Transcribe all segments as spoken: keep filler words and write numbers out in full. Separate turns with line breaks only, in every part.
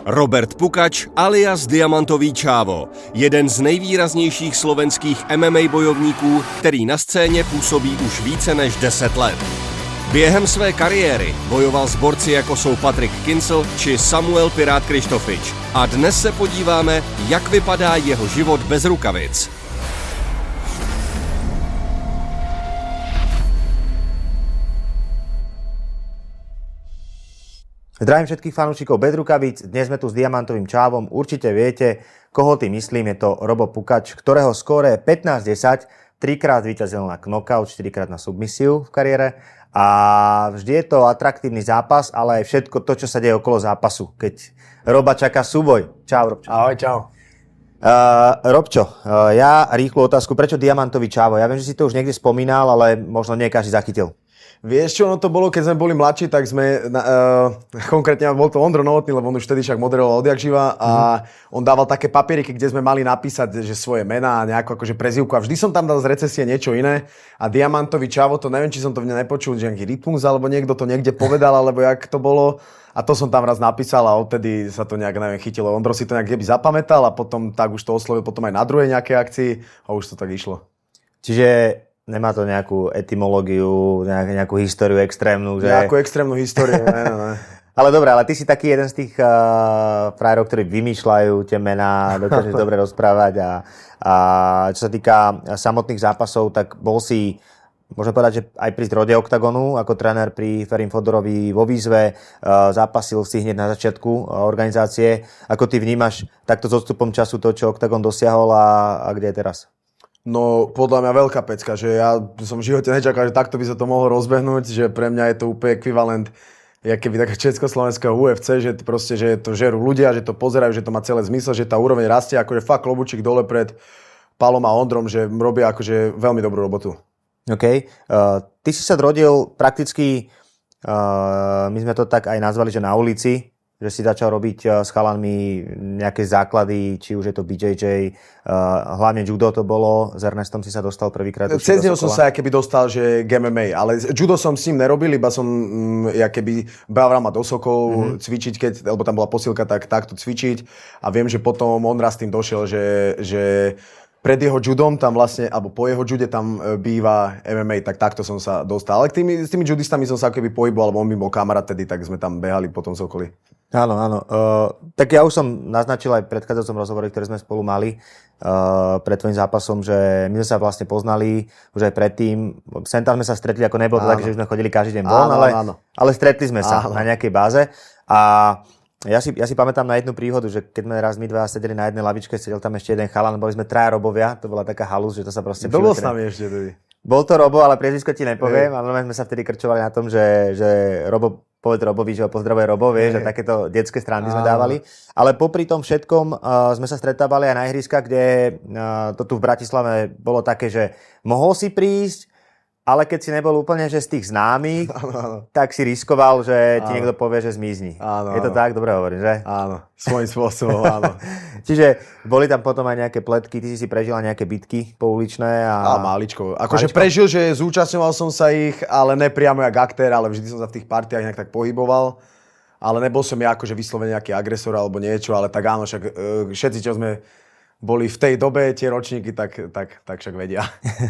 Robert Pukač alias Diamantový Čávo, jeden z nejvýraznějších slovenských M M A bojovníků, který na scéně působí už více než deset let. Během své kariéry bojoval s borci jako jsou Patrik Kincl či Samuel Pirát Krištofič. A dnes se podíváme, jak vypadá jeho život bez rukavic.
Zdravím všetkých fanúšikov bez rukavíc, dnes sme tu s Diamantovým Čávom, určite viete, koho tým myslím, je to Robo Pukač, ktorého skóre je pätnásť desať, trikrát zvíťazil na knockout, štyrikrát na submisiu v kariére a vždy je to atraktívny zápas, ale aj všetko to, čo sa deje okolo zápasu, keď Roba čaká súboj. Čau, Robčo.
Ahoj, čau.
Uh, Robčo, uh, ja rýchlu otázku, prečo Diamantový Čávo? Ja viem, že si to už niekde spomínal, ale možno nie každý zachytil.
Vieš čo, ono to bolo, keď sme boli mladší, tak sme, uh, konkrétne bol to Ondro Novotný, lebo on už vtedy však moderoval odjak živa a mm. on dával také papieriky, kde sme mali napísať, že svoje mená a nejakú akože prezývku a vždy som tam dal z recesie niečo iné a Diamantový Čávo, to neviem, či som to nepočul, že nejaký rytmus, alebo niekto to niekde povedal, alebo jak to bolo a to som tam raz napísal a odtedy sa to nejak, neviem, chytilo. Ondro si to nejak keby zapamätal a potom tak už to oslovil potom aj na druhej nejakej akcii a už to tak išlo.
Čiže nemá to nejakú etymológiu, nejakú, nejakú históriu extrémnu, že...
Nejakú extrémnu históriu, ne, ne.
Ale dobre, ale ty si taký jeden z tých uh, frajerov, ktorí vymýšľajú tie mená, dokážeš dobre rozprávať a, a čo sa týka samotných zápasov, tak bol si, môžem povedať, že aj pri zrode Oktagonu, ako tréner pri Ferim Fodorovi vo výzve, uh, zápasil si hneď na začiatku uh, organizácie. Ako ty vnímaš takto s odstupom času to, čo Oktagon dosiahol a, a kde je teraz?
No, podľa mňa veľká pecka, že ja som v živote nečakal, že takto by sa to mohlo rozbehnúť, že pre mňa je to úplne ekvivalent, jak keby taká československého U F C, že proste, že to žerú ľudia, že to pozerajú, že to má celé zmysel, že tá úroveň rastie, akože fakt klobučík dole pred Palom a Ondrom, že robia akože veľmi dobrú robotu. OK.
Uh, ty si sa zrodil prakticky, uh, my sme to tak aj nazvali, že na ulici, že si začal robiť s chalanmi nejaké základy, či už je to B J J, uh, hlavne judo to bolo, s Ernestom si sa dostal prvýkrát.
Cez neho som sa keby dostal, že G M M A, ale judo som s ním nerobil, iba som mm, keby bával ma do Sokol mm-hmm. cvičiť, keď, lebo tam bola posilka, tak takto cvičiť a viem, že potom on raz tým došiel, že, že pred jeho judom tam vlastne, alebo po jeho jude tam býva M M A, tak takto som sa dostal. Ale k tými, s tými judistami som sa keby pohyboval, alebo on by bol kamarát tedy, tak sme tam behali po tom Sokoli.
Áno, áno. Uh, tak ja už som naznačil aj v predchádzajúcom rozhovore, ktoré sme spolu mali uh, pred tvojím zápasom, že my sme sa vlastne poznali už aj predtým. Sem tam sme sa stretli, ako nebolo to tak, že sme chodili každý deň von, ale, ale stretli sme sa áno. na nejakej báze. A ja si, ja si pamätám na jednu príhodu, že keď sme raz my dva sedeli na jednej lavičke, sedel tam ešte jeden chalan, boli sme traja Robovia, to bola taká halus, že to sa proste...
Bol s nami ešte tedy.
Bol to Robo, ale priezvisko ti nepoviem, ale sme sa vtedy krčovali na tom, že, že Robo povedz Robovi, že ho pozdravuje Robo, vieš, že takéto detské strany sme dávali. Ale popri tom všetkom uh, sme sa stretávali aj na ihriskách, kde uh, to tu v Bratislave bolo také, že mohol si prísť, ale keď si nebol úplne že z tých známych, áno, áno. tak si riskoval, že ti áno. niekto povie, že zmizni. Áno, je to áno. tak? Dobre hovorím, že?
Áno, svojím spôsobom, áno.
Čiže boli tam potom aj nejaké pletky, ty si si prežila nejaké bitky pouličné. A...
a máličko. Akože prežil, že zúčastňoval som sa ich, ale ne priamo jak aktér, ale vždy som sa v tých partiách nejak tak pohyboval. Ale nebol som ja akože vyslovene nejaký agresor alebo niečo, ale tak áno, však uh, všetci, čo sme boli v tej dobe tie ročníky, tak, tak, tak však vedia.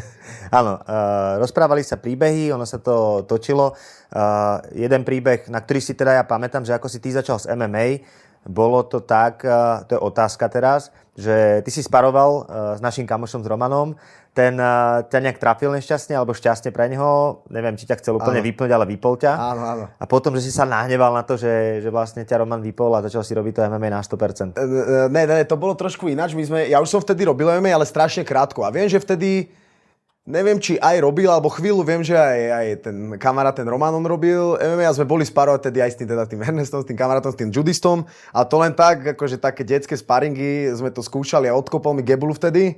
Áno, uh, rozprávali sa príbehy, ono sa to točilo. Uh, jeden príbeh, na ktorý si teda ja pamätám, že ako si ty začal s M M A, bolo to tak, uh, to je otázka teraz, že ty si sparoval uh, s naším kamošom, s Romanom, ten uh, ťa nejak trafil nešťastne, alebo šťastne pre neho, neviem, či ťa chcel úplne áno. vypnúť, ale vypol ťa.
Áno, áno.
A potom, že si sa nahneval na to, že, že vlastne ťa Roman vypol a začal si robiť to M M A na sto percent.
Uh, ne, ne, to bolo trošku ináč. My sme, ja už som vtedy robil M M A, ale strašne krátko. A viem, že vtedy, neviem, či aj robil, alebo chvíľu viem, že aj, aj ten kamarát, ten Roman, on robil M M A a sme boli sparovať tedy aj s tým, teda tým Ernestom, s tým kamarátom, s tým judistom. A to len tak, akože také detské sparingy sme to skúšali a odkopol mi gebulu vtedy.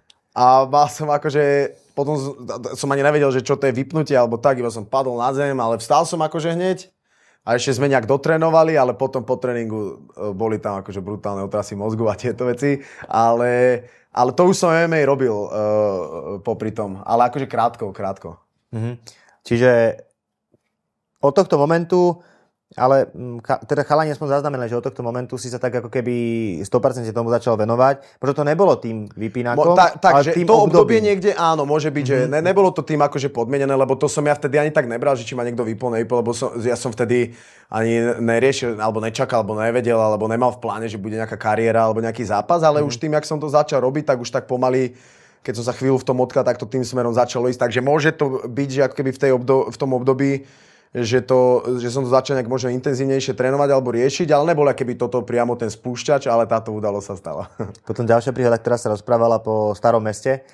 A mal som akože, potom som ani nevedel, že čo to je vypnutie, alebo tak, iba som padol na zem, ale vstal som akože hneď. A ešte sme nejak dotrénovali, ale potom po tréningu boli tam akože brutálne otrasy mozgu a tieto veci. Ale, ale to už som M M A robil uh, popri tom. Ale akože krátko, krátko.
Mhm. Čiže od tohto momentu Ale teda chalani aspoň zaznamenali, že od tohto momentu si sa tak ako keby sto percent tomu začal venovať. Možno to nebolo tým vypínakom,
Mo, ta, tak, ale tým to obdobie
obdobím.
niekde, áno, môže byť, mm-hmm. že ne, nebolo to tým akože podmienené, lebo to som ja vtedy ani tak nebral, že či ma niekto vypol, nevypol, lebo som, ja som vtedy ani neriešil, alebo nečakal, alebo nevedel, alebo nemal v pláne, že bude nejaká kariéra, alebo nejaký zápas, ale mm-hmm. už tým, jak som to začal robiť, tak už tak pomaly, keď som sa chvíľu v tom odkal, tak to tým smerom začalo ísť. Takže môže to byť, že ako keby v, tej obdo- v tom období Že, to, že som to začal nejak možno intenzívnejšie trénovať alebo riešiť, ale nebol keby toto priamo ten spúšťač, ale táto udalosť sa stala.
Potom ďalšia príhoda, ktorá sa rozprávala po Starom meste,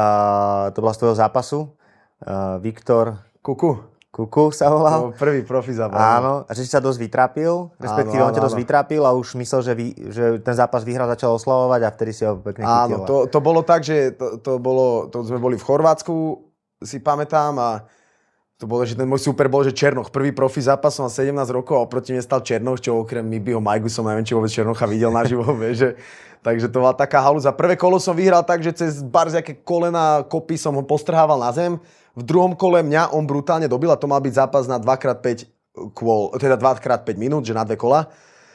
uh, to bola z tvojho zápasu. Uh, Viktor
Kuku.
Kuku sa volal.
No, prvý profi zápas.
Áno, a že si sa dosť vytrápil, respektíve áno, áno, on ťa dosť vytrápil a už myslel, že, vy, že ten zápas vyhral, začal oslavovať a vtedy si ho pekne chytil.
Áno, to, to bolo tak, že to, to, bolo, to sme boli v Chorvátsku, si pamätám, a to bolo, že ten môj super bol, že Černoch, prvý profi zápas, som mal sedemnásť rokov a oproti mne stal Černoch, čo okrem Mibiho Majgu som neviem, či vôbec Černocha videl naživo, že, takže to bola taká halúza. Prvé kolo som vyhral tak, že cez barziaké kolena kopy som ho postrhával na zem. V druhom kole mňa on brutálne dobil a to mal byť zápas na dva krát päť kôl, teda dva krát päť minút, že na dve kola.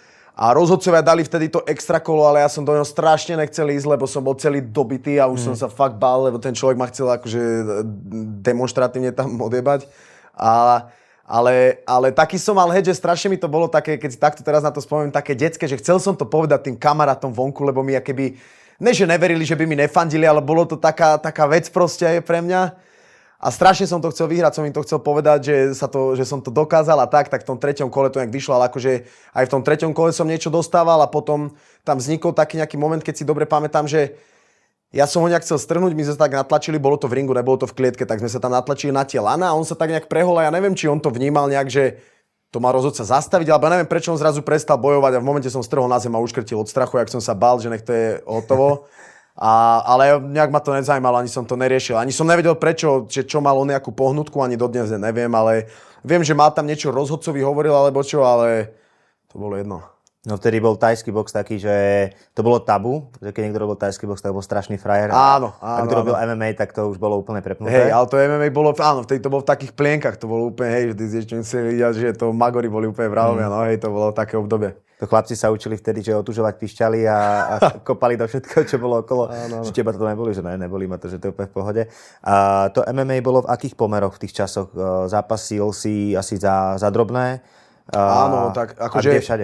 A rozhodcovia dali vtedy to extra kolo, ale ja som do neho strašne nechcel ísť, lebo som bol celý dobitý a už mm. som sa fakt bál, lebo ten človek ma chcel akože demonstratívne tam odjebať. A, ale, ale taký som mal head, že strašne mi to bolo také, keď si takto teraz na to spomeniem, také detské, že chcel som to povedať tým kamarátom vonku, lebo mi akéby, ne že neverili, že by mi nefandili, ale bolo to taká, taká vec proste aj pre mňa. A strašne som to chcel vyhrať, som im to chcel povedať, že, sa to, že som to dokázal a tak, tak v tom treťom kole to nejak vyšlo, ale akože aj v tom treťom kole som niečo dostával a potom tam vznikol taký nejaký moment, keď si dobre pamätám, že ja som ho nejak chcel strhnúť, my sme sa tak natlačili, bolo to v ringu, nebolo to v klietke, tak sme sa tam natlačili na tie lana a on sa tak nejak prehol a ja neviem, či on to vnímal nejak, že to má rozhodca zastaviť, alebo ja neviem, prečo on zrazu prestal bojovať a v momente som strhol na zem a uškrtil od strachu, jak som sa bál, že nech to je hotovo. A, ale nejak ma to nezajímalo, ani som to neriešil. Ani som nevedel prečo, že čo mal on nejakú pohnutku, ani dodnes neviem, ale viem, že mal tam niečo rozhodcovi hovoril, alebo čo, ale to bolo jedno.
No vtedy bol tajský box taký, že to bolo tabu, že keď niekto robil tajský box, tak bol strašný frajer.
Áno, áno.
A keď robil em em á, tak to už bolo úplne prepnuté.
Hej, ale to em em á bolo, áno, vtedy to bolo v takých plienkach, to bolo úplne, hej, vždy ešte museli vidieť, že to Magori boli úplne vrahovia, mm. no hej, to bolo také obdobie.
To chlapci sa učili vtedy, že otužovať pišťali a, a kopali do všetkého, čo bolo okolo. Áno, áno. Že teba to neboli, že ne, neboli ma to, že to je úplne v pohode. A to em em á bolo v akých pomeroch v tých časoch? Zápas síl si asi za, za drobné?
Áno, tak akože...
A kde všade?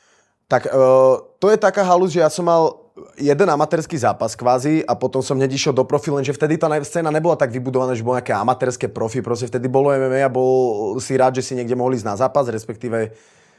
Tak uh, to je taká halúz, že ja som mal jeden amatérsky zápas kvázi a potom som hneď išiel do profi, lenže vtedy tá scéna nebola tak vybudovaná, že bolo nejaké amatérske profi, proste vtedy bolo em em á a bol si rád, že si niekde mohli ísť na zápas, respektíve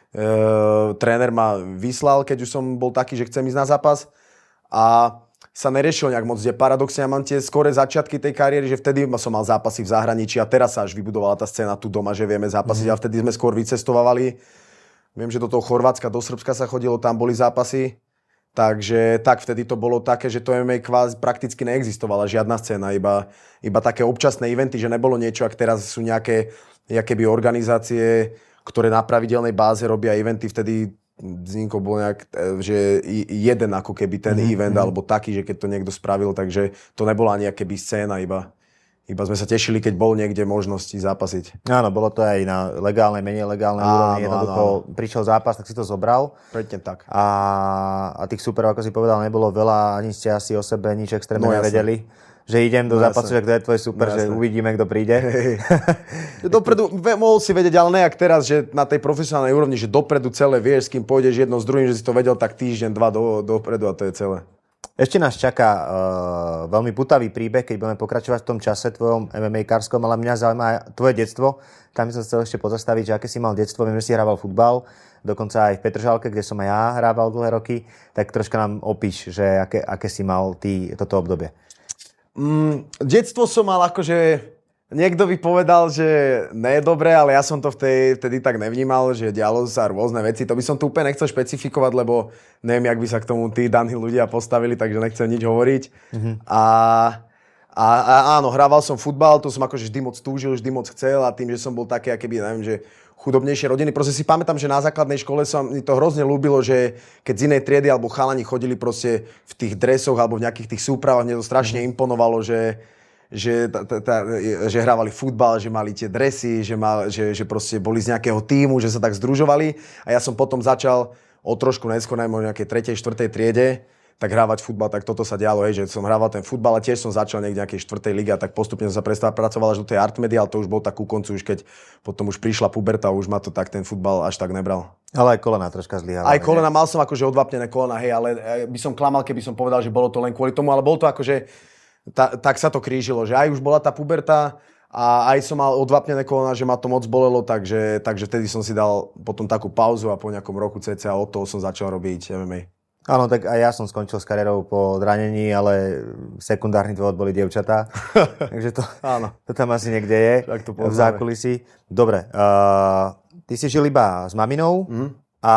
uh, tréner ma vyslal, keď už som bol taký, že chcem ísť na zápas a sa neriešil nejak moc, kde paradoxne ja mám tie skore začiatky tej kariéry, že vtedy som mal zápasy v zahraničí a teraz sa až vybudovala tá scéna tu doma, že vieme zápasiť, mm. a vtedy sme skôr vycestovávali. Viem, že do toho Chorvátska, do Srbska sa chodilo, tam boli zápasy. Takže tak, vtedy to bolo také, že to em em á kvázi prakticky neexistovala, žiadna scéna, iba, iba také občasné eventy, že nebolo niečo, ak teraz sú nejaké jakéby organizácie, ktoré na pravidelnej báze robia eventy, vtedy vznikol bol nejak, že jeden ako keby ten mm-hmm. event, alebo taký, že keď to niekto spravil, takže to nebola ani akéby scéna, iba... Iba sme sa tešili, keď bol niekde možnosti zápasiť.
Áno, bolo to aj na legálnej, menej legálnej úrovni. Jednoducho áno, áno. Prišiel zápas, tak si to zobral.
Presne tak.
A, a tých superov, ako si povedal, nebolo veľa, ani ste asi o sebe nič extrémne no, nevedeli. Že idem do no, zápasu, že kto je tvoj super, no, že uvidíme, kto príde. Hey.
Dopredu, mohol si vedieť, ale nejak teraz, že na tej profesionálnej úrovni, že dopredu celé vieš, s kým pôjdeš jedno s druhým, že si to vedel tak týždeň, dva do, dopredu a to je celé.
Ešte nás čaká uh, veľmi putavý príbeh, keď budeme pokračovať v tom čase tvojom em em á kárskom, ale mňa zaujíma tvoje detstvo. Tam by som chcel ešte pozastaviť, že aké si mal detstvo. Viem, že si hrával futbal, dokonca aj v Petržalke, kde som aj ja hrával dlhé roky. Tak troška nám opíš, že aké, aké si mal ty toto obdobie.
Mm, detstvo som mal akože... Niekto by povedal, že nie je dobré, ale ja som to vtedy, vtedy tak nevnímal, že dialo sa rôzne veci. To by som tu úplne nechcel špecifikovať, lebo neviem, jak by sa k tomu tí daní ľudia postavili, takže nechcem nič hovoriť. Mm-hmm. A, a, a áno, hrával som futbal, to som akože vždy moc túžil, vždy moc chcel a tým, že som bol taký, akéby, neviem, že chudobnejšie rodiny. Proste si pamätám, že na základnej škole sa mi to hrozne ľúbilo, že keď z inej triedy alebo chalani chodili proste v tých dresoch alebo v nejakých tých súpravách, mne to strašne imponovalo, že že, tá, tá, že hrávali futbal, že mali tie dresy, že, mal, že, že proste boli z nejakého tímu, že sa tak združovali a ja som potom začal o trošku neskôr, najmä o nejakej tretej, štvrtej triede, tak hrávať futbal, tak toto sa dialo, hej, že som hrával ten futbal a tiež som začal niekde nejakej štvrtej ligy a tak postupne som sa prestal pracoval až do tej Artmedy, ale to už bol tak ku koncu, už keď potom už prišla puberta, už ma to tak ten futbal až tak nebral.
Ale aj kolena troška zlyhali.
Aj kolena, mal som akože odvápnené kolena, hej, ale by som klamal, keby som povedal, že bolo to len kvôli tomu, ale bolo to akože, ta, tak sa to krížilo, že aj už bola tá puberta a aj som mal odvápnené kolena, že ma to moc bolelo, takže, takže vtedy som si dal potom takú pauzu a po nejakom roku cca od toho som začal robiť em em á.
Áno, tak aj ja som skončil s kariérou po zranení, ale sekundárny dôvod boli dievčatá. Takže to, to tam asi niekde je v zákulisí. Dobre, uh, ty si žil iba s maminou mm. a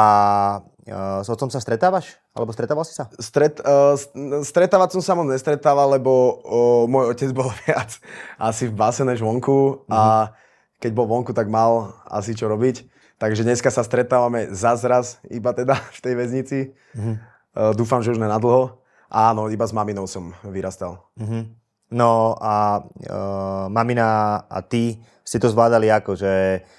uh, s otcom sa stretávaš? Alebo stretával si sa?
Stret, uh, stretávať som sa moc nestretával, lebo uh, môj otec bol viac asi v base než vonku mm. a keď bol vonku, tak mal asi čo robiť. Takže dneska sa stretávame zazraz iba teda v tej väznici. Mm. Uh, dúfam, že už ne nadlho. Áno, iba s maminou som vyrastal. Mm-hmm.
No a uh, mamina a ty ste to zvládali ako? Že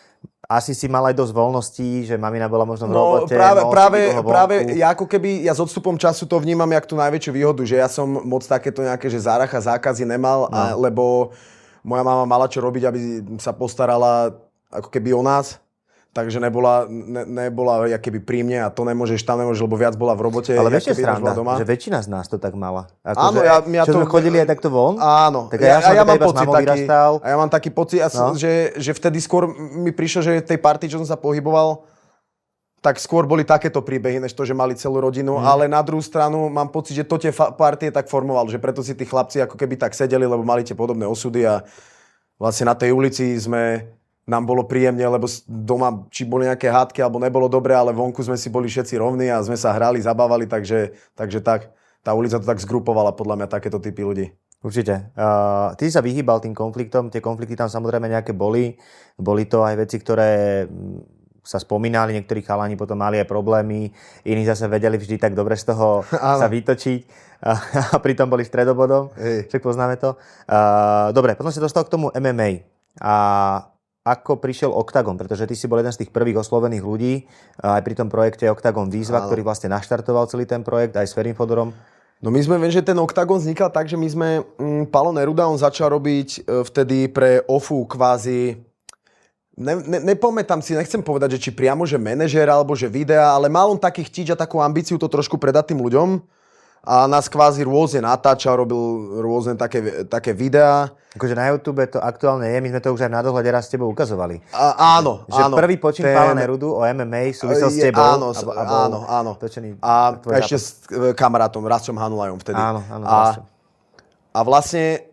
asi si mal aj dosť voľností, že mamina bola možno v robote.
No práve, práve, práve ja ako keby, ja s odstupom času to vnímam jak tú najväčšiu výhodu, že ja som moc takéto nejaké, že záracha, zákazy nemal, no. a, lebo moja mama mala čo robiť, aby sa postarala ako keby o nás. Takže nebola, ne, nebola keby pri mne a to nemôžeš, tam nemôžeš, lebo viac bola v robote.
Ale vieš, je sranda, že väčšina z nás to tak mala. Ako,
áno,
že,
ja, ja
čo
to...
sme chodili aj takto von?
Áno.
Tak ja, ja, ja, ja mám
pocit taký,
vyrastal.
a ja mám taký pocit, no. že, že vtedy skôr mi prišlo, že v tej partii, čo som sa pohyboval, tak skôr boli takéto príbehy, než to, že mali celú rodinu. Mm. Ale na druhú stranu mám pocit, že to tie fa- partie tak formovalo, že preto si tí chlapci ako keby tak sedeli, lebo mali tie podobné osudy a vlastne na tej ulici sme... nám bolo príjemne, lebo doma či boli nejaké hádky, alebo nebolo dobre, ale vonku sme si boli všetci rovní a sme sa hrali, zabávali, takže, takže tak, tá ulica to tak zgrupovala podľa mňa takéto typy ľudí.
Určite. Uh, ty sa vyhýbal tým konfliktom, tie konflikty tam samozrejme nejaké boli, boli to aj veci, ktoré sa spomínali, niektorí chalani potom mali aj problémy, iní zase vedeli vždy tak dobre z toho sa vytočiť a pritom boli stredobodom, Hej. však poznáme to. Uh, dobre, potom si dostal k tomu em em á a ako prišiel Octagon, pretože ty si bol jeden z tých prvých oslovených ľudí aj pri tom projekte Octagon Výzva, Áno. ktorý vlastne naštartoval celý ten projekt aj s Ferim Fodorom.
No my sme, viem, že ten Octagon vznikal tak, že my sme, m, Palo Neruda, on začal robiť e, vtedy pre Ofu kvázi, ne, ne, nepamätám si, nechcem povedať, že či priamo, že manažér alebo že videa, ale mal on taký chtíč a takú ambíciu to trošku predať tým ľuďom a nás kvázi rôzne natáčal, robil rôzne také, také videá.
Akože na YouTube to aktuálne je, my sme to už aj na dohľade raz s tebou ukazovali.
A, áno,
že
áno.
Prvý počin ten... Pála Nerudu o em em á súvisel s tebou.
Áno,
a, a
áno, áno.
Točený,
a ešte zápas. S kamarátom, Rastom Hanulajom vtedy.
Áno, áno.
A, a vlastne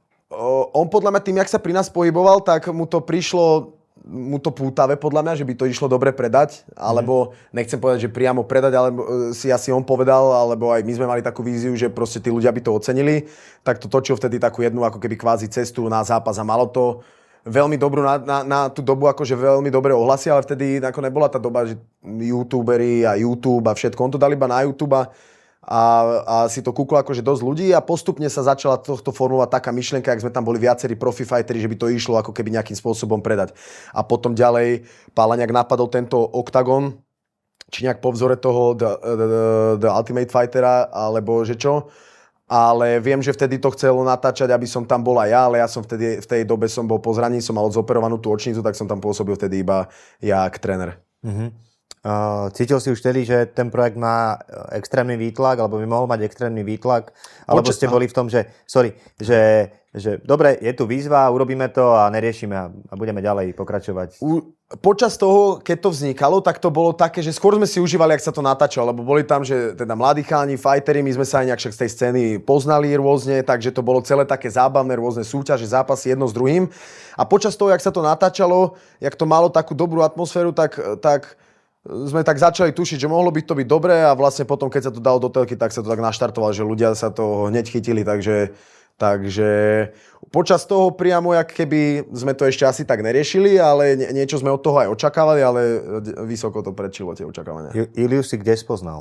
on podľa mňa tým, jak sa pri nás pohyboval, tak mu to prišlo mu to pútavé podľa mňa, že by to išlo dobre predať, alebo mm. nechcem povedať, že priamo predať, ale si asi on povedal, alebo aj my sme mali takú víziu, že proste tí ľudia by to ocenili, tak to točil vtedy takú jednu ako keby kvázi cestu na zápas a malo to veľmi dobrú na, na, na tú dobu, akože veľmi dobré ohlasy, ale vtedy ako nebola tá doba, že youtuberi a YouTube a všetko, on to dal iba na YouTube a A, a si to kúklo akože dosť ľudí a postupne sa začala tohto formovať taká myšlienka, ak sme tam boli viacerí profi fighteri, že by to išlo ako keby nejakým spôsobom predať. A potom ďalej Pálaňák napadol tento Octagon, či nejak po vzore toho The, the, the Ultimate Fightera, alebo že čo. Ale viem, že vtedy to chcelo natáčať, aby som tam bol aj ja, ale ja som vtedy, v tej dobe som bol po zraní, som mal zoperovanú tú očnicu, tak som tam pôsobil vtedy iba ja ako tréner.
Mhm. Uh, cítil si už vtedy, že ten projekt má extrémny výtlak, alebo by mohol mať extrémny výtlak, alebo Počas... ste boli v tom, že, sorry, že, že dobre, je tu výzva, urobíme to a neriešime a, a budeme ďalej pokračovať. U,
počas toho, keď to vznikalo, tak to bolo také, že skôr sme si užívali, ak sa to natáčalo, lebo boli tam, že teda mladí chalani, fighteri, my sme sa aj nejak z tej scény poznali rôzne, takže to bolo celé také zábavné, rôzne súťaže, zápasy jedno s druhým. A počas toho, jak sa to natáčalo, jak to malo takú dobrú atmosféru, tak, tak sme tak začali tušiť, že mohlo by to byť dobré a vlastne potom, keď sa to dalo do telky, tak sa to tak naštartovalo, že ľudia sa to hneď chytili, takže, takže počas toho priamo, jak keby sme to ešte asi tak neriešili, ale niečo sme od toho aj očakávali, ale vysoko to predčilo tie očakávania.
Iliu si kde spoznal?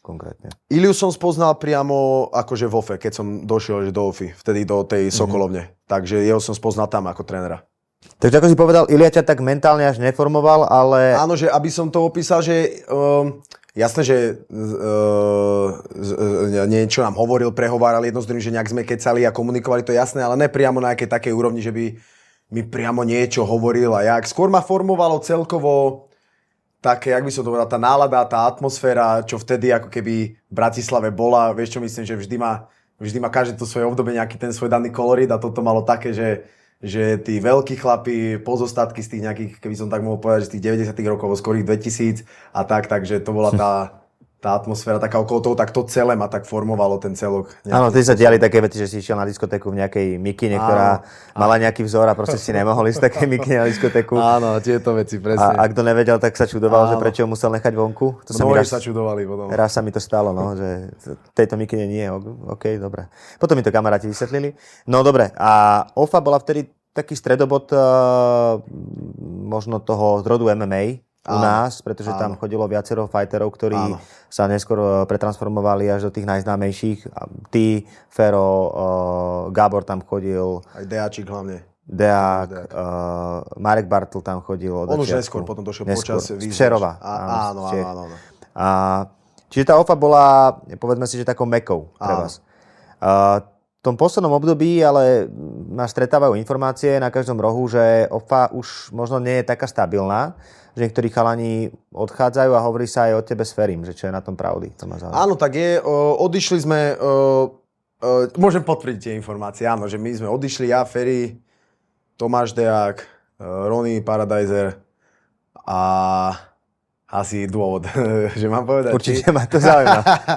konkrétne?
Iliu som spoznal priamo akože v Ofe, keď som došiel že do Ofy, vtedy do tej Sokolovne. Mm-hmm. Takže jeho som spoznal tam ako trénera.
Takže ako si povedal, Ilia ťa tak mentálne až neformoval, ale...
Áno, že aby som to opísal, že um, jasné, že uh, uh, niečo nám hovoril, prehováral jedno z druhým, že nejak sme kecali a komunikovali, to je jasné, ale ne priamo na nejakej takej úrovni, že by mi priamo niečo hovoril a jak. Skôr ma formovalo celkovo také, jak by som to povedal, tá nálada, tá atmosféra, čo vtedy ako keby v Bratislave bola. Vieš čo myslím, že vždy má, vždy má každé to svoje obdobie nejaký ten svoj daný kolorit a toto malo také, že že tí veľkí chlapi, pozostatky z tých nejakých, keby som tak mohol povedať, že z tých deväťdesiatych rokov, skorých dvetisíc a tak, takže to bola tá, tá atmosféra taká okolo toho, tak to celé ma tak formovalo, ten celok.
Áno, ty sa diali také veci, že si išiel na diskotéku v nejakej mikine, ktorá áno, mala áno. nejaký vzor a proste si nemohol ísť z takej mikine na diskotéku.
Áno, tieto veci, presne.
A, a kto nevedel, tak sa čudoval, áno. že prečo ho musel nechať vonku. To sa, mi raz,
sa čudovali potom.
Raz sa mi to stalo, no, že tejto mikine nie, OK, dobre. Potom mi to kamaráti vysvetlili. No dobre, a Ofa bola vtedy taký stredobod uh, možno toho zrodu em em á u áno, nás, pretože áno. tam chodilo viacero fighterov, ktorí áno. sa neskôr pretransformovali až do tých najznámejších. Ty, Fero, uh, Gábor tam chodil.
Aj Deáčik hlavne.
Deák, Deák. Uh, Marek Bartl tam chodil.
On už neskôr, potom došiel neskôr. Počas výzvač.
Šerova.
Áno, áno, áno, áno.
A, čiže tá Ofa bola, povedzme si, že takou mekou pre vás. Uh, V tom poslednom období ale nás stretávajú informácie na každom rohu, že Ofa už možno nie je taká stabilná, že niektorí chalani odchádzajú a hovorí sa aj o tebe s Ferim, že čo je na tom pravdy. To ma zaujíma.
Áno, tak je. O, odišli sme, o, o, môžem potvrdiť tie informácie, áno, že my sme odišli, ja, Feri, Tomáš Deák, Ronny Paradiser a... Asi dôvod, že mám povedať.
Určite ma to zaujíma.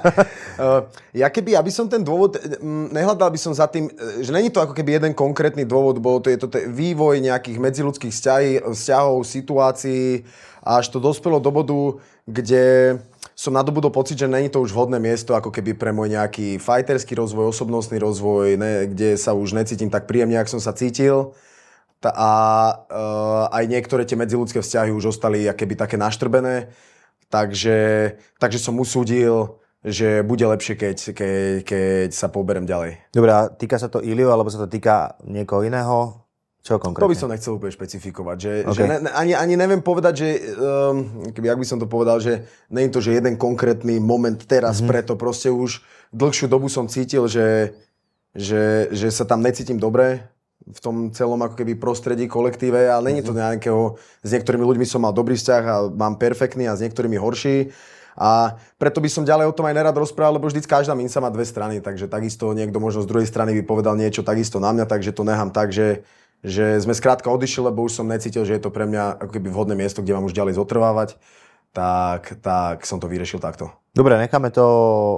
Ja keby, aby som ten dôvod, nehľadal by som za tým, že není to ako keby jeden konkrétny dôvod, bo to je to vývoj nejakých medziľudských vzťahov, situácií, až to dospelo do bodu, kde som nadobudol pocit, že není to už vhodné miesto ako keby pre môj nejaký fighterský rozvoj, osobnostný rozvoj, ne, kde sa už necítim tak príjemne, ako som sa cítil. A uh, aj niektoré tie medziľudské vzťahy už ostali akéby také naštrbené, takže, takže som usúdil, že bude lepšie, keď, keď, keď sa poberem ďalej.
Dobre, a týka sa to Iliu, alebo sa to týka niekoho iného? Čo konkrétne?
To by som nechcel úplne špecifikovať, že, okay. že ne, ani, ani neviem povedať, že um, keby, jak by som to povedal, že nie je to, že jeden konkrétny moment teraz, mm-hmm. preto proste už dlhšiu dobu som cítil, že, že, že sa tam necítim dobre v tom celom ako keby prostredí, kolektíve, ale není to nejakého, s niektorými ľuďmi som mal dobrý vzťah a mám perfektný a s niektorými horší. A preto by som ďalej o tom aj nerad rozprával, lebo vždy každá minca má dve strany, takže takisto niekto možno z druhej strany by povedal niečo takisto na mňa, takže to nechám tak, že, že sme skrátka odišli, lebo už som necítil, že je to pre mňa ako keby vhodné miesto, kde mám už ďalej zotrvávať, tak, tak som to vyriešil takto. Dobre, necháme to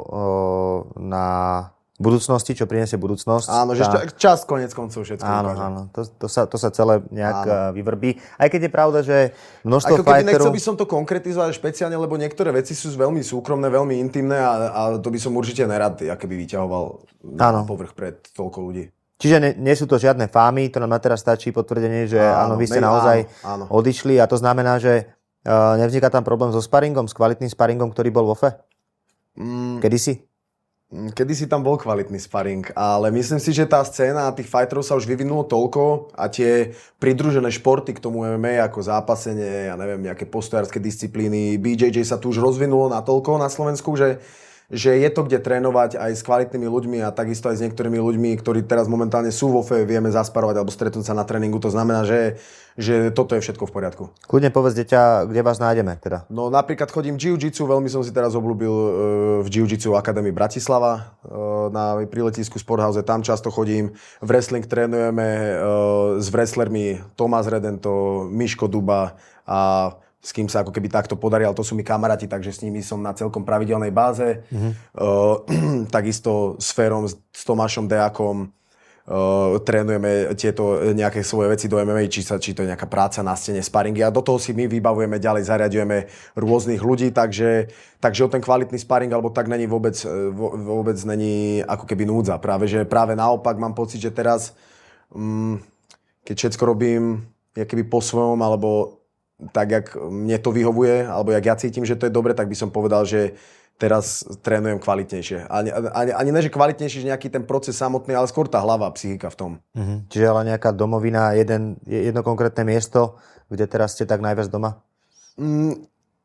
uh, na... budúcnosti, čo prinesie budúcnosť. Áno, že tá... čas konec koncov všetko. Áno, ukáže. Áno, to, to, sa, to sa celé nejak áno. vyvrbí. Aj keď je pravda, že množstvo fighterov... Nechcel by som to konkretizovať špeciálne, lebo niektoré veci sú veľmi súkromné, veľmi intimné a, a to by som určite nerad akoby vyťahoval na povrch pred toľko ľudí. Čiže nie, nie sú to žiadne fámy, to nám teraz stačí potvrdenie, že áno, áno vy ste naozaj áno, áno. odišli a to znamená, že uh, nevzniká tam problém so sparingom, s kvalitným sparingom, ktorý bol vo Ofe? Mm. Kedysi? Kedysi tam bol kvalitný sparing, ale myslím si, že tá scéna tých fighterov sa už vyvinulo toľko a tie pridružené športy k tomu em em á ako zápasenie, ja neviem, nejaké postojárske disciplíny, bé jé jé sa tu už rozvinulo natoľko na Slovensku, že že je to kde trénovať aj s kvalitnými ľuďmi a takisto aj s niektorými ľuďmi, ktorí teraz momentálne sú vo Ofe, vieme zasparovať alebo stretnúť sa na tréningu. To znamená, že, že toto je všetko v poriadku. Kľudne povedz, deťa, kde vás nájdeme teda? No napríklad chodím v jiu-jitsu, veľmi som si teraz obľúbil v jiu-jitsu Akadémii Bratislava na pri letisku Sporthouse, tam často chodím. V wrestling trénujeme s wrestlermi Tomás Redento, Miško Duba a s kým sa ako keby takto podarí, ale to sú mi kamaráti, takže s nimi som na celkom pravidelnej báze. Mm-hmm. Uh, takisto s Ferom, s Tomášom Deákom uh, trénujeme tieto nejaké svoje veci do em em á, či, sa, či to je nejaká práca na stene, sparingy a do toho si my vybavujeme ďalej, zariadujeme rôznych ľudí, takže, takže o ten kvalitný sparing alebo tak není vôbec, vôbec není ako keby núdza. Práve, že práve naopak mám pocit, že teraz um, keď všetko robím keby po svojom alebo tak, jak mne to vyhovuje, alebo jak ja cítim, že to je dobre, tak by som povedal, že teraz trénujem kvalitnejšie. Ani, ani, ani ne, že kvalitnejšie, že nejaký ten proces samotný, ale skôr tá hlava, psychika v tom.
Mhm. Čiže ale nejaká domovina, jeden, jedno konkrétne miesto, kde teraz ste tak najviac doma?
Mm,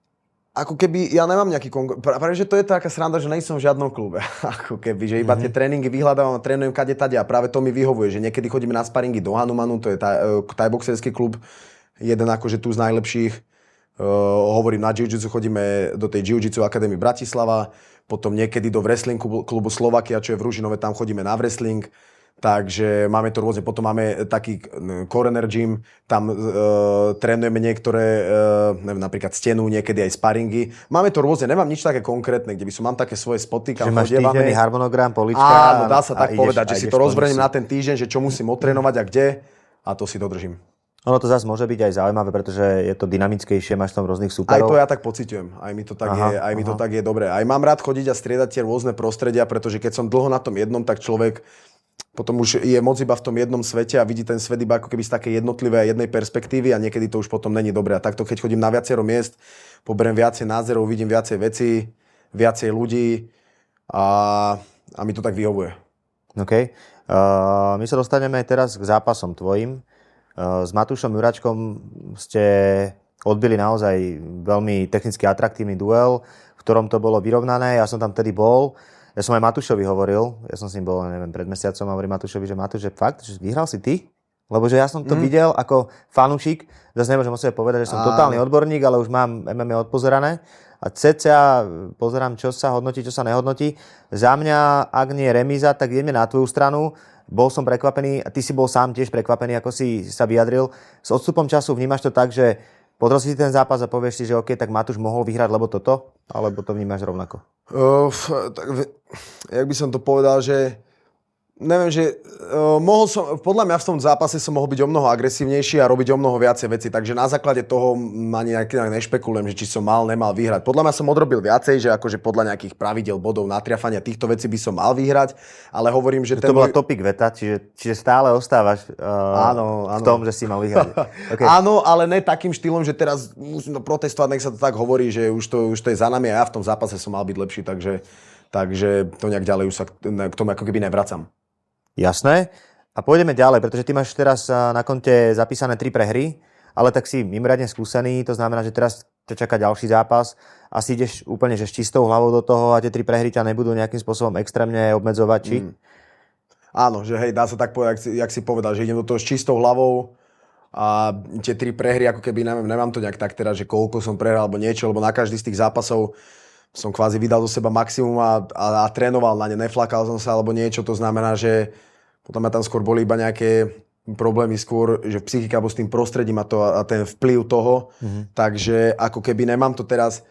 ako keby, ja nemám nejaký konkrétny, práve že to je taká sranda, že nejsem v žiadnom klube. Ako keby, že iba mm-hmm. tie tréningy vyhľadávam a trénujem kade tade a práve to mi vyhovuje, že niekedy chodíme na sparingy do Hanumanu, to je thai-boxerský klub, jeden akože tu z najlepších. Uh, hovorím na jiu-jitsu, chodíme do tej jiu-jitsu akadémie Bratislava, potom niekedy do wrestling klubu Slovakia, čo je v Ružinove, tam chodíme na wrestling. Takže máme to rôzne. Potom máme taký coroner gym, tam e, trénujeme niektoré, e, neviem, napríklad stenu, niekedy aj sparingy. Máme to rôzne, nemám nič také konkrétne, kde by som mám také svoje spoty, kam
čiže máš
chodívame.
týždenný harmonogram, polička.
Áno, dá sa tak
ideš,
povedať, že si to rozvrním na ten týždeň, že čo musím otrénovať a kde a to si dodržím.
Ono to zase môže byť aj zaujímavé, pretože je to dynamickejšie, máš tam rôznych
Aj
súperov.
to ja tak pociťujem, aj mi to tak,
aha,
je, aj mi to
aha.
tak je dobré. Aj mám rád chodiť a striedať tie rôzne prostredia, pretože keď som dlho na tom jednom, tak človek potom už je moc iba v tom jednom svete a vidí ten svet iba ako keby z také jednotlivé a jednej perspektívy a niekedy to už potom není dobré. A takto, keď chodím na viacero miest, poberiem viacej názorov, vidím viacej veci, viacej ľudí a, a mi to tak vyhovuje.
OK. Uh, my sa dostaneme teraz k zápasom tvojim. Uh, s Matúšom Juračkom ste odbili naozaj veľmi technicky atraktívny duel, v ktorom to bolo vyrovnané. Ja som tam tedy bol. Ja som aj Matúšovi hovoril, ja som s ním bol, neviem, pred mesiacom a hovorím Matúšovi, že Matúš, že fakt, že vyhral si ty? Lebo že ja som to mm. videl ako fanúšik, zase nemôžem o sebe povedať, že som a... totálny odborník, ale už mám em em á odpozerané a cca pozerám, čo sa hodnotí, čo sa nehodnotí. Za mňa, ak nie remíza, tak ideme na tvoju stranu. Bol som prekvapený a ty si bol sám tiež prekvapený, ako si sa vyjadril. S odstupom času vnímaš to tak, že pozrel si ten zápas a povieš si, že OK, tak Matúš mohol vyhrať, lebo toto? Alebo to vnímaš rovnako?
Uh, tak, jak by som to povedal, že neviem, že uh, mohol som, podľa mňa v tom zápase som mohol byť o mnoho agresívnejší a robiť o mnoho viacej veci, takže na základe toho ani nejak nešpekulujem, že či som mal, nemal vyhrať. Podľa mňa som odrobil viacej, že akože podľa nejakých pravidel bodov natriafania týchto vecí by som mal vyhrať, ale hovorím, že...
To
ten
bola
môj...
topik veta, čiže, čiže stále ostávaš uh,
áno, áno.
v tom, že si mal vyhrať. Okay.
Áno, ale ne takým štýlom, že teraz musím to protestovať, nech sa to tak hovorí, že už to, už to je za nami a ja v tom zápase som mal byť lepší, takže, takže to nejak ďalej už sa k tomu ako keby nevracam.
Jasné. A pôjdeme ďalej, pretože ty máš teraz na konte zapísané tri prehry, ale tak si mimoriadne skúsený, to znamená, že teraz ťa čaká ďalší zápas. Asi ideš úplne že s čistou hlavou do toho a tie tri prehry ťa nebudú nejakým spôsobom extrémne obmedzovať, či? Mm.
Áno, že hej, dá sa tak povedať, jak si, jak si povedal, že idem do toho s čistou hlavou a tie tri prehry, ako keby, neviem, nemám to nejak tak teraz, že koľko som prehral alebo niečo, lebo na každý z tých zápasov som kvázi vydal zo seba maximum a, a, a trénoval na ne, neflakal som sa alebo niečo, to znamená, že potom tam skôr boli iba nejaké problémy skôr, že psychika alebo s tým prostredím a, to, a ten vplyv toho, mm-hmm. takže ako keby nemám to teraz,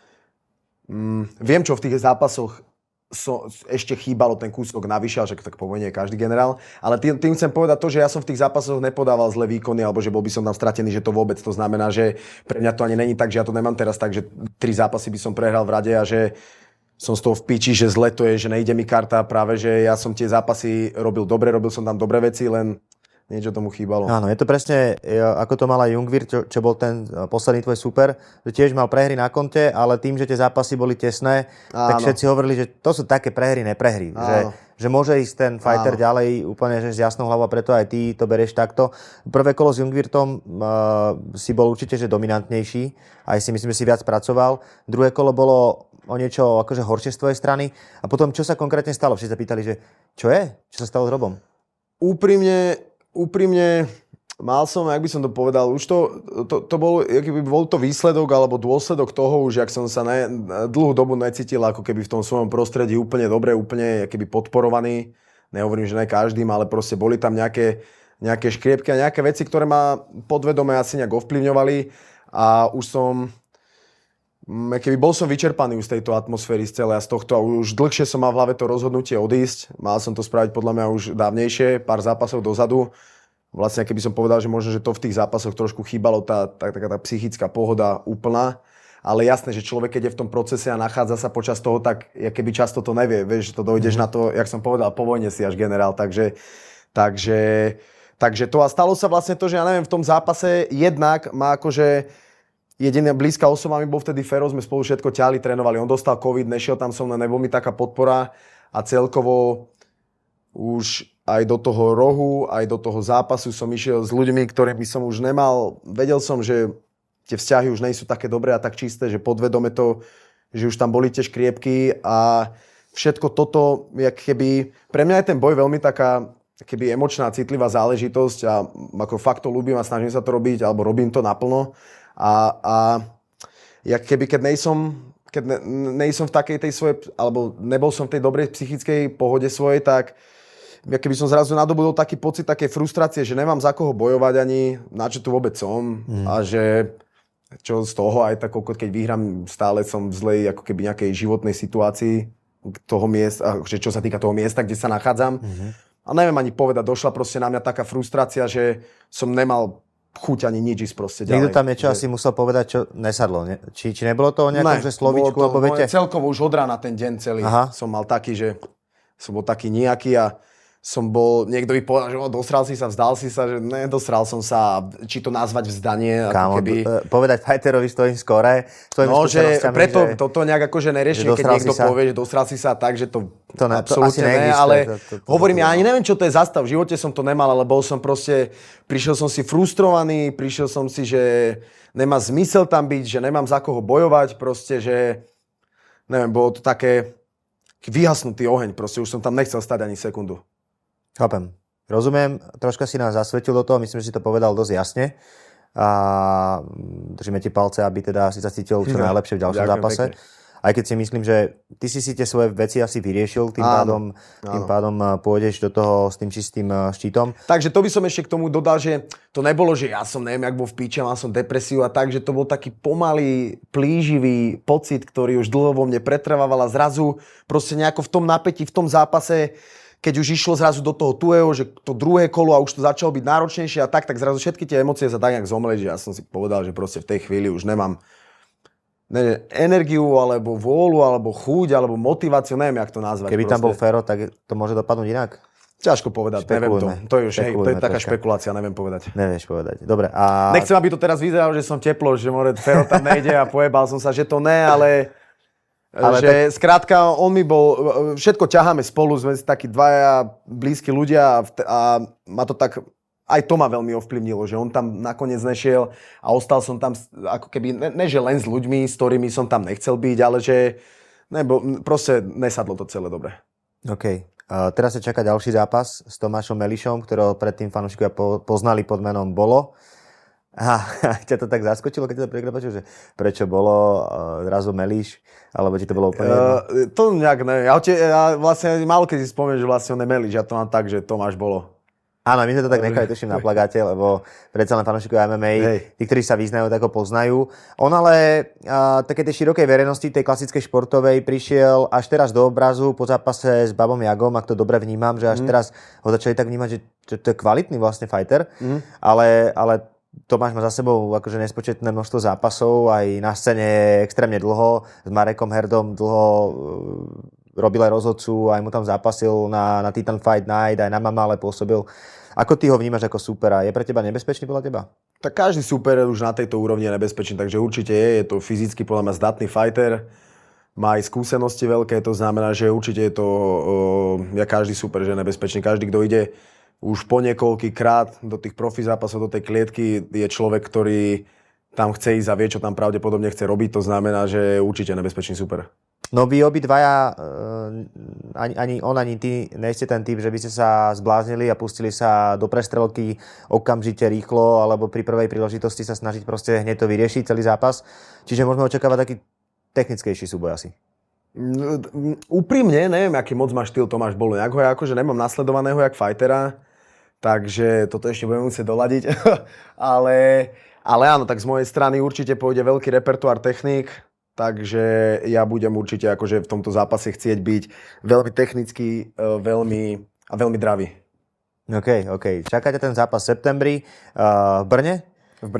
mm, viem čo v tých zápasoch so, ešte chýbalo ten kúsok navyše, ale tak povedzme každý generál, ale tým, tým chcem povedať to, že ja som v tých zápasoch nepodával zlé výkony alebo že bol by som tam stratený, že to vôbec, to znamená, že pre mňa to ani není tak, že ja to nemám teraz tak, že tri zápasy by som prehral v rade a že som z toho v piči, že zle to je, že nejde mi karta, práve že ja som tie zápasy robil dobre, robil som tam dobré veci, len niečo tomu chýbalo.
Áno, je to presne, ako to mal aj Jungwirth, čo, čo bol ten posledný tvoj super, že tiež mal prehry na konte, ale tým, že tie zápasy boli tesné, áno. tak všetci hovorili, že to sú také prehry, neprehry. Že, že môže ísť ten fighter áno. ďalej úplne že s jasnou hlavou, a preto aj ty to berieš takto. Prvé kolo s Jungwirthom uh, si bol určite že dominantnejší, aj si myslím, že si viac pracoval. Druhé kolo bolo o niečo akože horšie z tvojej strany. A potom, čo sa konkrétne stalo? Všetci sa pýtali, že čo je? Čo sa stalo s Robom?
Úprimne, úprimne mal som, jak by som to povedal, už to, to, to bol, keby bol to výsledok alebo dôsledok toho, už jak som sa ne, dlhú dobu necítil ako keby v tom svojom prostredí úplne dobre, úplne keby podporovaný. Nehovorím, že ne každým, ale proste boli tam nejaké, nejaké škriepky a nejaké veci, ktoré ma podvedome asi nejak ovplyvňovali a už som keby bol som vyčerpaný už z tejto atmosféry z celé a z tohto a už dlhšie som mal v hlave to rozhodnutie odísť. Mal som to spraviť podľa mňa už dávnejšie, pár zápasov dozadu. Vlastne keby som povedal, že možno, že to v tých zápasoch trošku chýbalo, tá, tá, tá, tá psychická pohoda úplná. Ale jasné, že človek, keď je v tom procese a nachádza sa počas toho, tak keby často to nevie. Vieš, že to dojdeš mm. na to, jak som povedal, po vojne si až generál. Takže, takže, takže to a stalo sa vlastne to, že ja neviem, v tom zápase jednak má akože jediná blízka osoba mi bol vtedy Fero, sme spolu všetko ťahli, trénovali. On dostal covid, nešiel tam som, nebol mi taká podpora a celkovo už aj do toho rohu, aj do toho zápasu som išiel s ľuďmi, ktorými som už nemal. Vedel som, že tie vzťahy už nie sú také dobré a tak čisté, že podvedome to, že už tam boli tie škriepky a všetko toto, jak keby, pre mňa je ten boj veľmi taká keby emočná, citlivá záležitosť a ako fakt to ľúbim a snažím sa to robiť, alebo robím to naplno. A, a jak keby, keď nejsom, keď ne, nejsom v takej tej svojej, alebo nebol som v tej dobrej psychickej pohode svojej, tak jak keby som zrazu nadobudol taký pocit, také frustrácie, že nemám za koho bojovať ani, na čo tu vôbec som. Mm. A že čo z toho, aj tak, keď vyhrám, stále som v zlej, ako keby nejakej životnej situácii toho miesta, že čo sa týka toho miesta, kde sa nachádzam. Mm-hmm. A neviem ani povedať, došla proste na mňa taká frustrácia, že som nemal chuť ani nič ísť proste ďalej.
Niekto tam niečo že... asi musel povedať, čo nesadlo. Ne? Či, či nebolo to o nejakom, ne, že slovíčku,
to,
alebo viete?
Celkovo už od rána ten deň celý Aha. som mal taký, že som bol taký nejaký a som bol, niekto by povedal, že o, dosral si sa, vzdal si sa, že ne, dosral som sa, či to nazvať vzdanie.
Kámo,
ako keby...
povedať fighterovi stojím skore.
No, že preto že, toto nejak akože neriešim, keď niekto sa... povie, že dosral si sa tak, že to, to ne, absolútne ne, ale to, to, to, hovorím, to, to, ja ani neviem, čo to je zastav. V živote som to nemal, ale bol som proste, prišiel som si frustrovaný, prišiel som si, že nemá zmysel tam byť, že nemám za koho bojovať, proste, že neviem, bolo to také vyhasnutý oheň, proste už som tam nechcel stať ani sekundu.
Chápem. Rozumiem, troška si nás zasvetil do toho, myslím, že si to povedal dosť jasne a držíme ti palce, aby teda si sa cítil čo najlepšie v ďalšom zápase. Pekne. Aj keď si myslím, že ty si si tie svoje veci asi vyriešil, tým áno, pádom, tým áno. pádom pôjdeš do toho s tým čistým štítom. Takže
to by som ešte k tomu dodal, že to nebolo, že ja som neviem, jak bol v píče, mal som depresiu a tak, že to bol taký pomalý, plíživý pocit, ktorý už dlho vo mne pretrvával a zrazu proste nejako v tom napätí, v tom zápase, keď už išlo zrazu do toho tuého, že to druhé kolo a už to začalo byť náročnejšie a tak, tak zrazu všetky tie emócie sa tak nejak zomreli, že ja som si povedal, že proste v tej chvíli už nemám ne, energiu, alebo vôľu, alebo chuť, alebo motiváciu, neviem, jak to nazvať.
Keby
proste.
Tam bol Fero, tak to môže dopadnúť inak?
Ťažko povedať, neviem to. To je, už, hej, to je taká troška. Špekulácia, neviem povedať.
Nevieš povedať. Dobre. A...
Nechcem, aby to teraz vyzeralo, že som teplo, že more Fero tam nejde a pojebal som sa, že to ne, ale... Ale že tak... skrátka, on mi bol, všetko ťaháme spolu, sme takí dvaja blízki ľudia a, a ma to tak, aj to ma veľmi ovplyvnilo, že on tam nakoniec nešiel a ostal som tam ako keby, ne, ne že len s ľuďmi, s ktorými som tam nechcel byť, ale že nebo, proste nesadlo to celé dobre.
OK. Uh, teraz sa čaká ďalší zápas s Tomášom Melišom, ktorého predtým fanúšikovia po, poznali pod menom Bolo. Aha, ťa to tak zaskočilo, keď to prekvapačil, že prečo Bolo uh, zrazu Meliš, alebo či to bolo úplne jedno? Uh,
to nejak neviem. Ja, ja vlastne málo keď si spomiem, že vlastne on je Meliš, ja to mám tak, že Tomáš Bolo.
Áno, my sme to tak nechali, tuším, na plagáte, lebo predsa len fanúšikovia em em á, hej. Tí, ktorí sa vyznajú, tak ho poznajú. On ale uh, také tej širokej verejnosti, tej klasickej športovej, prišiel až teraz do obrazu po zápase s Babom Jagom, ak to dobre vnímam, že až mm. teraz ho začali tak vnímať, že, že to je kvalitný vlastne fighter, mm. ale, ale Tomáš má za sebou akože nespočetné množstvo zápasov, aj na scéne je extrémne dlho, s Marekom Herdom dlho uh, robil aj rozhodcu, aj mu tam zápasil na, na Titan Fight Night, aj na Mamale pôsobil. Ako ty ho vnímaš ako supera? Je pre teba nebezpečný podľa teba?
Tak každý super už na tejto úrovni je nebezpečný, takže určite je, je to fyzicky podľa mňa zdatný fighter, má aj skúsenosti veľké, to znamená, že určite je to, uh, ja každý super, že je nebezpečný. Každý, kto ide už po niekoľký krát do tých profi zápasov, do tej klietky, je človek, ktorý tam chce ísť a vie, čo tam pravdepodobne chce robiť. To znamená, že je určite nebezpečný super.
No vy obidvaja, ani, ani on, ani ty, nejste ten typ, že by ste sa zbláznili a pustili sa do prestrelky okamžite, rýchlo, alebo pri prvej príležitosti sa snažiť proste hneď to vyriešiť, celý zápas. Čiže môžeme očakávať taký technickejší súboj asi.
Úprimne, neviem, aký moc má štýl Tomáš Bolo. Ja akože nemám nasledovaného jak fightera, takže toto ešte budeme musieť doladiť. ale, ale áno, tak z mojej strany určite pôjde veľký repertoár techník, takže ja budem určite akože v tomto zápase chcieť byť veľmi technický, veľmi a veľmi dravý.
OK, OK. Čakáte ten zápas v septembri uh, v Brne?
V Brne.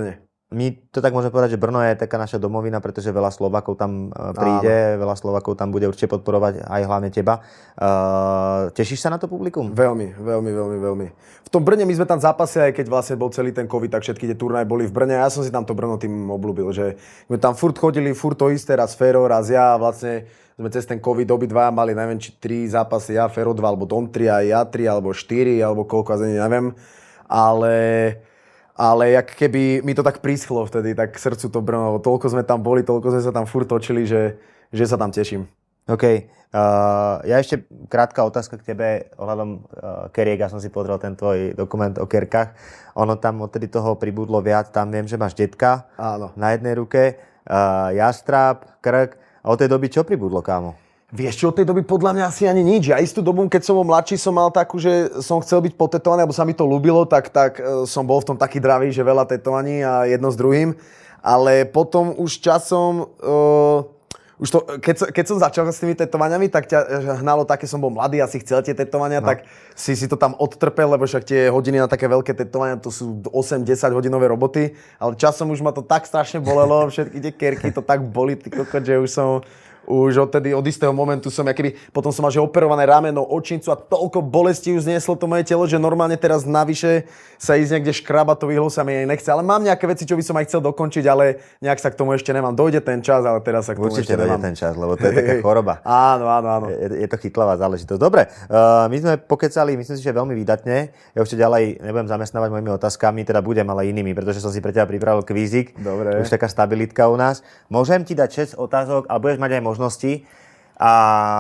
my to tak môžeme povedať, že Brno je taká naša domovina, pretože veľa Slovákov tam príde, Áno. veľa Slovákov tam bude určite podporovať, aj hlavne teba. Uh, tešíš sa na to publikum?
Veľmi, veľmi, veľmi, veľmi. V tom Brne my sme tam zápasili, aj keď vlastne bol celý ten COVID, tak všetky tie turnaje boli v Brne. Ja som si tam to Brno tým obľúbil, že sme tam furt chodili, furt to isté, raz Fero, raz ja. Vlastne sme cez ten COVID obidva mali, neviem, či tri zápasy, ja, Fero dva, alebo Dom tri, a ja tri, alebo štyri, alebo koľko, ani neviem. Ale... Ale jak keby mi to tak príschlo vtedy, tak srdcu to Brno, toľko sme tam boli, toľko sme sa tam furt točili, že, že sa tam teším.
OK. Uh, ja ešte krátka otázka k tebe ohľadom uh, keriek. Ja som si pozrel ten tvoj dokument o kerkách. Ono tam odtedy toho pribudlo viac. Tam viem, že máš detka
Áno.
na jednej ruke, uh, jastráp, krk. A od tej doby čo pribudlo, kámo?
Vieš čo, od tej doby podľa mňa asi ani nič. Ja istú dobu, keď som bol mladší, som mal takú, že som chcel byť potetovaný, alebo sa mi to ľúbilo, tak, tak som bol v tom taký dravý, že veľa tetovaní a jedno s druhým. Ale potom už časom, uh, už to, keď, keď som začal s tými tetovaniami, tak ťa hnalo také, som bol mladý a si chcel tie tetovania, no. tak si si to tam odtrpel, lebo však tie hodiny na také veľké tetovania, to sú osem desať hodinové roboty. Ale časom už ma to tak strašne bolelo, všetky tie kerky to tak boli, ty kokot, že už som... Už odtedy, od istého momentu som, akýby, potom som mal, že operované rameno, očnicu a toľko bolesti už znieslo to moje telo, že normálne teraz navyše sa ísť niekde škrabať, to vyhlo sa mi aj nechce. Ale mám nejaké veci, čo by som aj chcel dokončiť, ale nejak sa k tomu ešte nemám. Dojde ten čas, ale teraz sa k tomu
Určite
ešte nemám.
Určite dojde ten čas, lebo to je taká choroba.
Áno, áno, áno.
Je, je to chytlavá záležitosť. Dobre, uh, my sme pokecali, myslím si, že veľmi výdatne. Ja ešte ďalej nebudem zamestnávať mojimi otázkami, teda budem, ale inými, pretože som si pre teba pripravil kvízik.
Dobre.
Už taká stabilitka u nás. Môžem ti dať šesť otázok, ale budeš mať aj možnosti. A,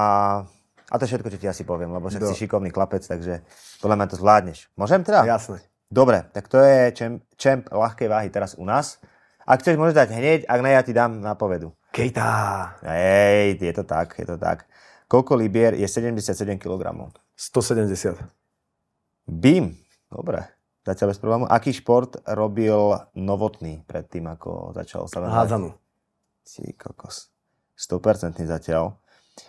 a to je všetko, čo ti asi poviem, lebo však si šikovný chlapec, takže podľa mňa to zvládneš. Môžem teda?
Jasné.
Dobre, tak to je čemp, čemp ľahkej váhy teraz u nás. Ak chceš, môžeš dať hneď, ak ne, ja ti dám napovedu.
Keita.
Ej, je to tak, je to tak. Koľko libier je sedemdesiatsedem kilogramov?
stosedemdesiat.
Bím. Dobre. Zatiaľ bez problému. Aký šport robil Novotný predtým, ako začal sa venovať?
Hádzanú.
Tí kokos. sto percent zatiaľ.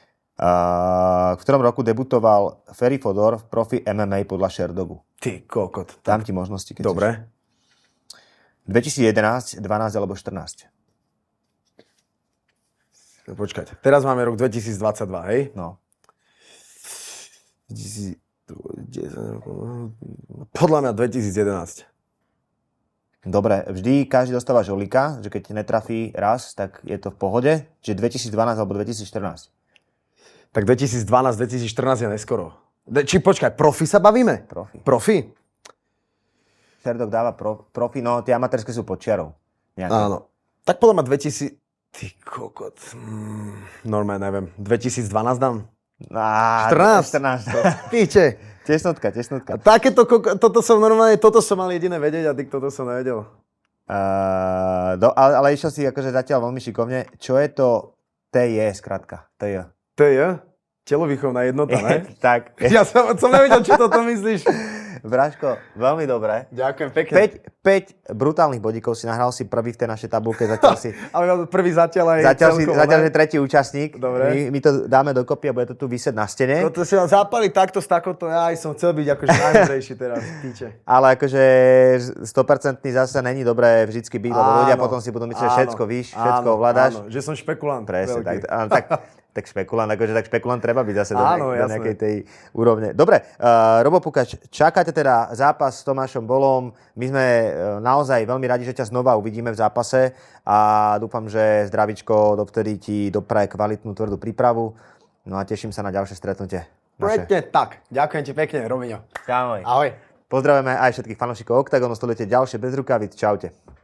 Uh, v ktorom roku debutoval Ferry Fodor v profi em em á podľa Sherdogu?
Ty kokot.
Dám ti možnosti, keď
Dobre.
chceš. dvetisícjedenásť, dvanásť alebo štrnásť?
Počkať. Teraz máme rok dvetisícdvadsaťdva, hej?
No.
Podľa mňa dvetisícjedenásť.
Dobre, vždy každý dostáva žolíka, že keď netrafí raz, tak je to v pohode. Čiže dvetisícdvanásť alebo dvetisícštrnásť?
Tak dvetisícdvanásť dvetisícštrnásť je neskoro. De, či počkaj, profi sa bavíme?
Profi.
Profi?
Sherdog dáva pro, profi, no tie amatérske sú pod čiarou. Nejaké.
Áno. Tak podľa ma dvetisíc... Ty kokot. Hmm, normálne neviem. dvetisícdvanásť dám?
Á,
štrnásť?
štrnásť.
Píče.
Tesnotka, tesnotka.
A takéto, toto som normálne, toto som mal jediné vedieť a ty toto som nevedel.
Uh, do, ale, ale išiel si akože zatiaľ veľmi šikovne. Čo je to té jé skrátka? té jé.
té jé? Telovýchovná jednota, ne?
Tak.
Ja som, som nevedel, čo toto myslíš.
Bráško, veľmi dobré.
Ďakujem pekne.
päť brutálnych bodíkov si nahral si prvý v tej našej tabulke. Zatiaľ si...
Ale prvý zatiaľ aj
Zatiaľ si,
celkovo,
zatiaľ
ne?
je tretí účastník.
Dobre.
My, my to dáme dokopy a bude to tu visieť na stene.
Toto si vám zapali takto s takouto, ja aj som chcel byť akože najmudrejší teraz. Píče.
Ale akože sto percent zase není dobré vždycky byť, lebo ľudia potom si budú myslieť, že všetko víš, všetko
áno,
ovládaš.
Áno, že som špekulant.
Presne, tak,
veľký.
áno, tak, tak špekulant, akože tak špekulant treba byť zase
Áno,
do, do nejakej tej úrovne. Dobre, uh, Robo Pukač, čakáte teda zápas s Tomášom Bolom. My sme uh, naozaj veľmi radi, že ťa znova uvidíme v zápase a dúfam, že zdravíčko dovtedy ti dopraje kvalitnú tvrdú prípravu. No a teším sa na ďalšie stretnutie.
Presne tak. Ďakujem ti pekne, Romiňo.
Ahoj.
Ahoj.
Pozdravujeme aj všetkých fanúšikov Oktagonu. Sledujete ďalšie bez rukavic. Čaute.